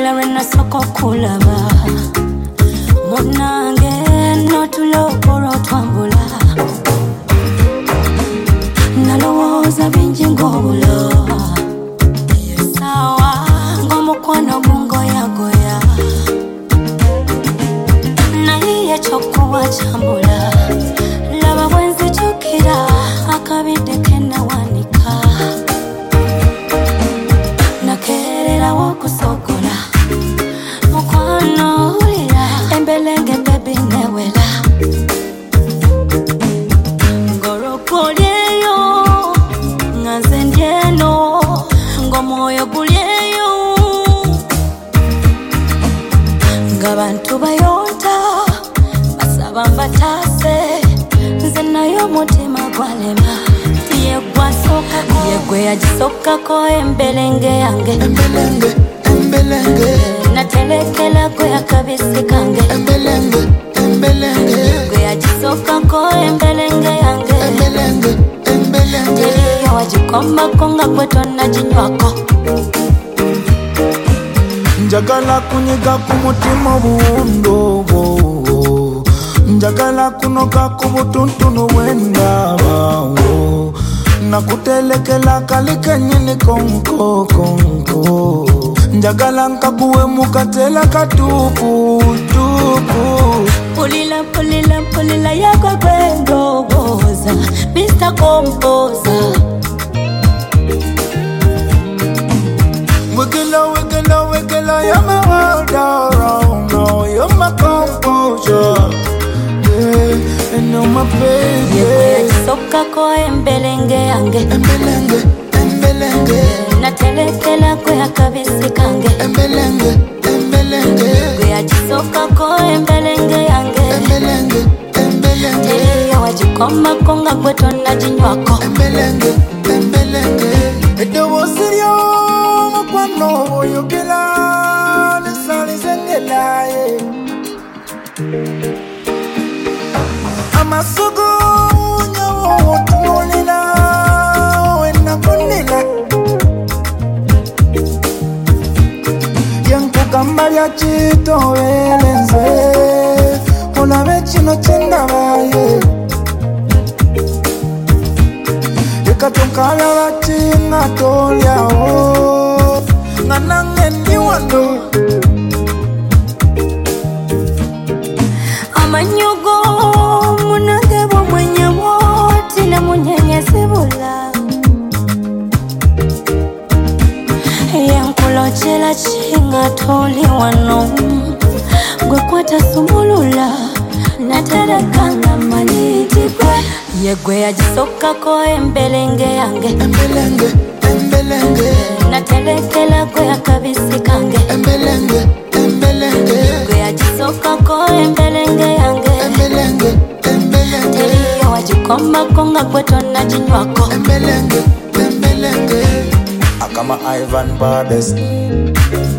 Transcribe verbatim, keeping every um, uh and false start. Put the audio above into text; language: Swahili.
Kila wena soko kulaba Munange no tuloporo twambula Nalowoza binji ngobulo Sawa ngomu kwano bungo ya goya Na hiye chokuwa chambula Laba wenzi chukira Akabide kena wanika Nakerera wako sokola Mukwano ulira Embelenge baby newela Ngoro kulieyo Nganze ndieno Ngomoyo kulieyo Ngabantu bayonta Basaba mbatase Nzenayo mutima gwalema Yegwa soka ko Yegwe ajisoka ko embelenge yange Embelenge, embelenge Natelekela ko yakabisi kange Embelenge, embelenge Yegwe ajisoka ko embelenge yange Embelenge, embelenge Yeliyo wajikomba konga kweto na jinywako Njagala kunyiga kumutima buundo Njagala kunoka kubutuntunu wendaba Nakutelekela kalike nyini konko konko Njagala nkakuwe mukatela katupu tupu Pulila pulila pulila yako kwendo boza mister Composer Wiggle, wiggle, wiggle, you're my world around now. You're my composure, yeah, and you're my baby. Yegwe ajisoka ko embelenge yange Embelenge, embelenge Natelekela ko yakabisi kange Embelenge, embelenge Yegwe ajisoka ko embelenge yange Embelenge, embelenge Yeliyo wajikomba konga kweto na jinywako Embelenge, embelenge Edo wosirio Mwano oyogela Nesali zengela Amasugu Nyawo tunolila Wena kunila Yanku kambaya chito welenze Una vechino chinda vaye Yekatunkala vachina tolia o Nganange ni wando Amanyugo munange bo mwenye woti na munyenye sibula Yankulo chela chinga toli wano Gwe kwata sumulula Naterekanga maniti kwe Yegwe ajisoka ko embelenge yange Embelenge, embelenge Natelekela ko yakabisi kange Embelenge, embelenge Yegwe ajisoka ko embelenge yange Embelenge, embelenge Yeliyo wajikomba konga kweto na jinywako Embelenge, embelenge Akama Ivan Bades